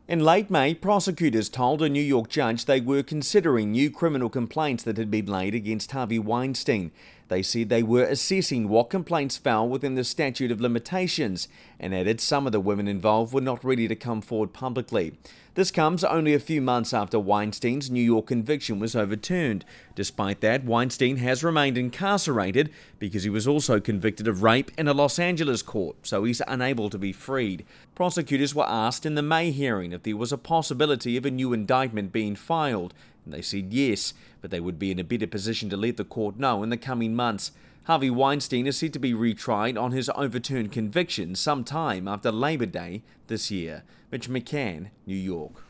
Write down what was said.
In late May, prosecutors told a New York judge they were considering new criminal complaints that had been laid against Harvey Weinstein. They said they were assessing what complaints fell within the statute of limitations and added some of the women involved were not ready to come forward publicly. This comes only a few months after Weinstein's New York conviction was overturned. Despite that, Weinstein has remained incarcerated because he was also convicted of rape in a Los Angeles court, so he's unable to be freed. Prosecutors were asked in the May hearing if there was a possibility of a new indictment being filed, and they said yes, but they would be in a better position to let the court know in the coming months. Harvey Weinstein is set to be retried on his overturned conviction sometime after Labor Day this year. Mitch McCann, New York.